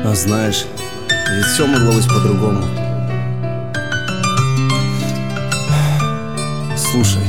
А знаешь, ведь все могло быть по-другому. Слушай.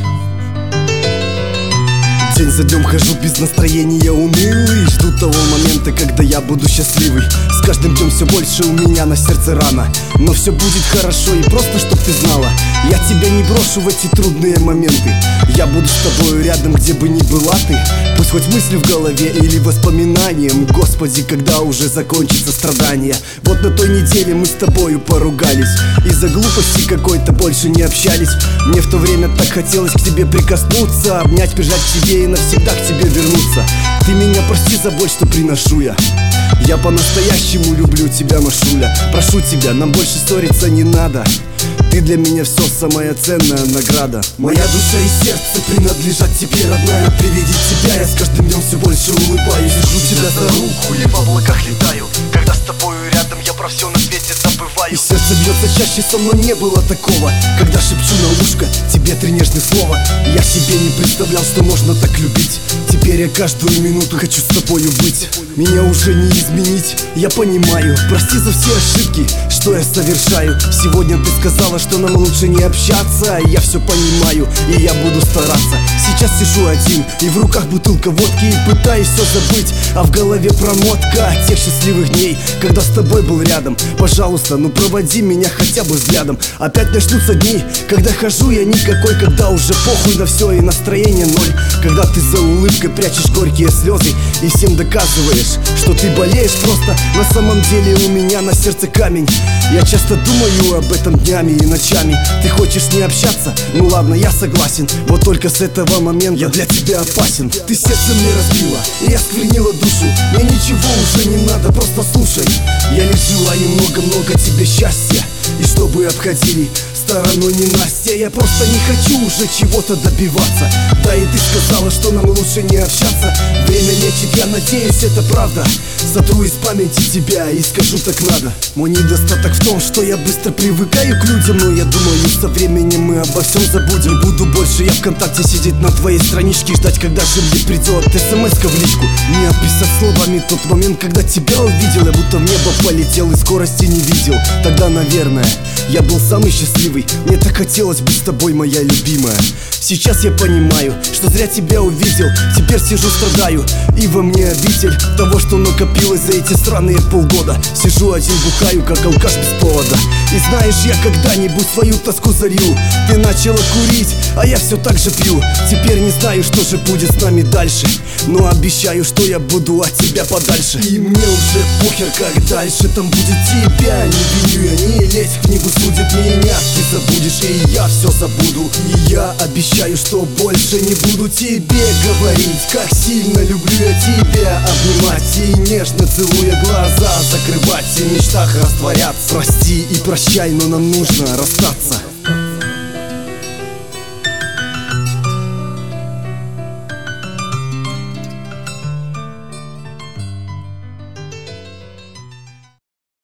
День за днем хожу без настроения, унылый. Жду того момента, когда я буду счастливый. С каждым днем все больше у меня на сердце рана. Но все будет хорошо, и просто чтоб ты знала, я тебя не брошу в эти трудные моменты. Я буду с тобою рядом, где бы ни была ты. Пусть хоть мысли в голове или воспоминанием. Господи, когда уже закончится страдание. Вот на той неделе мы с тобою поругались. Из-за глупости какой-то больше не общались. Мне в то время так хотелось к тебе прикоснуться, обнять, прижать к тебе и навсегда к тебе вернуться. Ты меня прости за боль, что приношу я. Я по-настоящему люблю тебя, Машуля. Прошу тебя, нам больше ссориться не надо. Ты для меня все, самая ценная награда. Моя душа и сердце принадлежат тебе, родная. При виде тебя я с каждым днем все больше улыбаюсь. Держу тебя за руку и в облаках летаю. Когда с тобою рядом, я про все на свете забываю. И сердце бьется чаще, со мной не было такого. Когда шепчу на ушко тебе три нежных слова. Я себе не представлял, что можно так любить. Теперь я каждую минуту хочу с тобою быть. Меня уже не изменить, я понимаю. Прости за все ошибки, что я совершаю. Сегодня ты сказала, что нам лучше не общаться. Я все понимаю, и я буду стараться. Сейчас сижу один, и в руках бутылка водки. И пытаюсь все забыть, а в голове промотка тех счастливых дней, когда с тобой был рядом. Пожалуйста, ну проводи меня хотя бы взглядом. Опять начнутся дни, когда хожу я никакой, когда уже похуй на все и настроение ноль. Когда ты за улыбкой прячешь горькие слезы и всем доказываешь, что ты болеешь просто. На самом деле у меня на сердце камень. Я часто думаю об этом днями и ночами. Ты хочешь не общаться? Ну ладно, я согласен. Вот только с этого момента я для тебя опасен. Ты сердце мне разбила, и я сквернила душу. Мне ничего уже не надо, просто слушай. Я лишь желаю много-много тебе счастья, и чтобы обходили стороной ненастья. Я просто не хочу уже чего-то добиваться. Да и ты сказала, что нам лучше не общаться. Время лечит, я надеюсь, это правда. Сотру из памяти тебя и скажу так надо. Мой недостаток в том, что я быстро привыкаю к людям. Но я думаю, со временем мы обо всем забудем. Не буду больше я ВКонтакте сидеть на твоей страничке, ждать, когда же мне придет смс-ка в личку. Не описать словами тот момент, когда тебя увидел. Я будто в небо полетел и скорости не видел. Тогда, наверное, я был самый счастливый. Мне так хотелось быть с тобой, моя любимая. Сейчас я понимаю, что зря тебя увидел. Теперь сижу, страдаю, и во мне обитель того, что накопилось за эти странные полгода. Сижу один, бухаю, как алкаш без повода. И знаешь, я когда-нибудь свою тоску залью. Ты начала курить, а я все так же пью. Теперь не знаю, что же будет с нами дальше, но обещаю, что я буду от тебя подальше. И мне уже похер, как дальше там будет тебя. Не виню я, не лезь в книгу судит меня. Ты забудешь, и я все забуду. И я обещаю, что больше не буду тебе говорить, как сильно люблю я тебя. Обнимать и нежно целуя глаза, закрывать и в мечтах растворяться. Прости и прощай, но нам нужно расстаться.